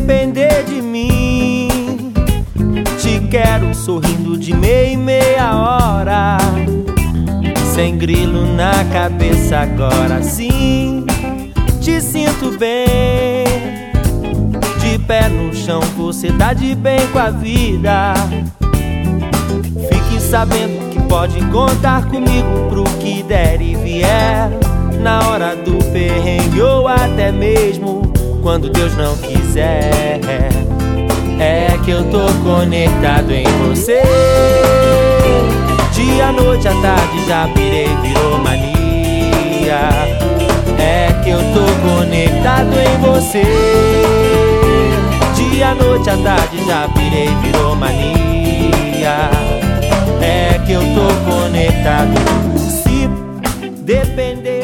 depender de mim, te quero sorrindo de meia em meia hora, sem grilo na cabeça agora sim. Te sinto bem, de pé no chão, você tá de bem com a vida. Fique sabendo que pode contar comigo pro que der e vier, na hora do perrengue ou até mesmo quando Deus não quiser. É que eu tô conectado em você, dia, noite, à tarde já pirei, virou mania. É que eu tô conectado em você, dia, noite, à tarde já pirei, virou mania. É que eu tô conectado. Se depender